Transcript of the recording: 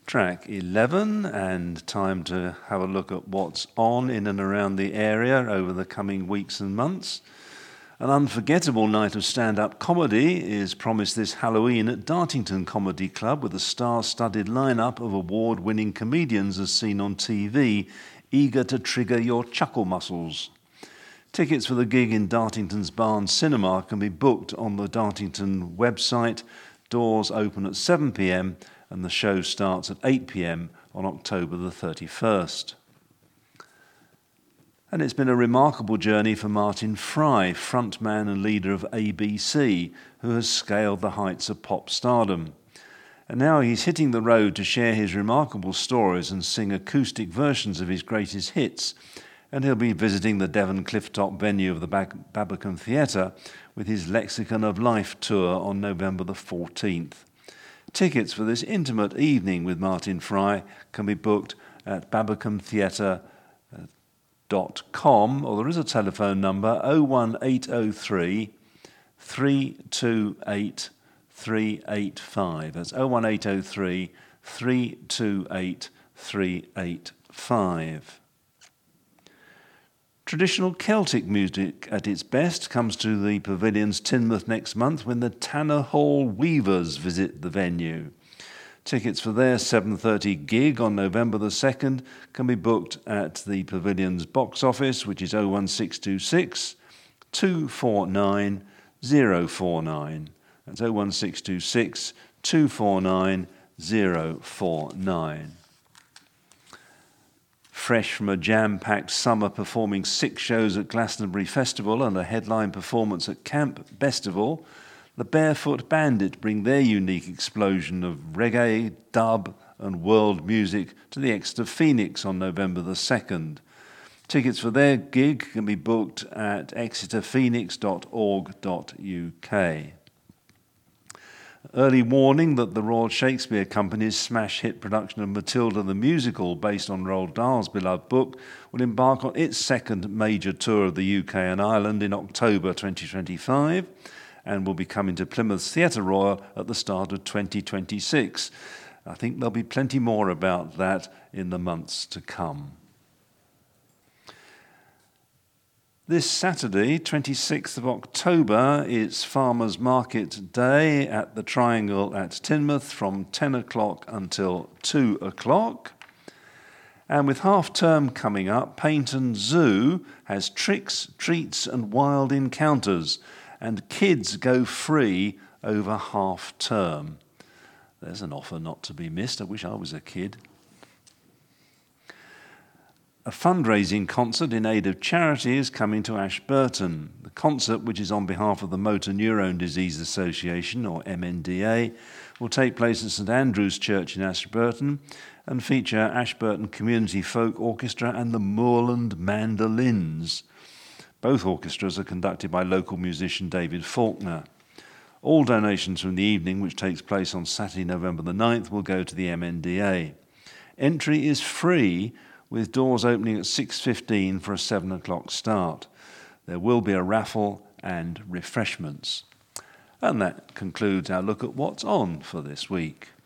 Track 11, and time to have a look at what's on in and around the area over the coming weeks and months. An unforgettable night of stand-up comedy is promised this Halloween at Dartington Comedy Club with a star-studded lineup of award-winning comedians as seen on TV, eager to trigger your chuckle muscles. Tickets for the gig in Dartington's Barnes Cinema can be booked on the Dartington website. Doors open at 7 p.m. and the show starts at 8 p.m. on October the 31st. And it's been a remarkable journey for Martin Fry, frontman and leader of ABC, who has scaled the heights of pop stardom. And now he's hitting the road to share his remarkable stories and sing acoustic versions of his greatest hits. And he'll be visiting the Devon Clifftop venue of the Babbacombe Theatre with his Lexicon of Life tour on November the 14th. Tickets for this intimate evening with Martin Fry can be booked at babbacombetheatre.com, or there is a telephone number 01803 328 385. That's 01803 328 385. Traditional Celtic music at its best comes to the Pavilion's Teignmouth next month when the Tanner Hall Weavers visit the venue. Tickets for their 7:30 gig on November the 2nd can be booked at the Pavilion's box office, which is 01626 249 049. That's 01626 249 049. Fresh from a jam-packed summer performing 6 shows at Glastonbury Festival and a headline performance at Camp Festival, the Barefoot Bandit bring their unique explosion of reggae, dub and world music to the Exeter Phoenix on November the 2nd. Tickets for their gig can be booked at exeterphoenix.org.uk. Early warning that the Royal Shakespeare Company's smash hit production of Matilda the Musical, based on Roald Dahl's beloved book, will embark on its second major tour of the UK and Ireland in October 2025 and will be coming to Plymouth's Theatre Royal at the start of 2026. I think there'll be plenty more about that in the months to come. This Saturday, 26th of October, is Farmers Market Day at the Triangle at Teignmouth from 10 o'clock until 2 o'clock. And with half-term coming up, Paignton Zoo has tricks, treats and wild encounters, and kids go free over half-term. There's an offer not to be missed. I wish I was a kid. A fundraising concert in aid of charity is coming to Ashburton. The concert, which is on behalf of the Motor Neurone Disease Association, or MNDA, will take place at St Andrew's Church in Ashburton and feature Ashburton Community Folk Orchestra and the Moorland Mandolins. Both orchestras are conducted by local musician David Faulkner. All donations from the evening, which takes place on Saturday, November the 9th, will go to the MNDA. Entry is free, with doors opening at 6:15 for a 7 o'clock start. There will be a raffle and refreshments. And that concludes our look at what's on for this week.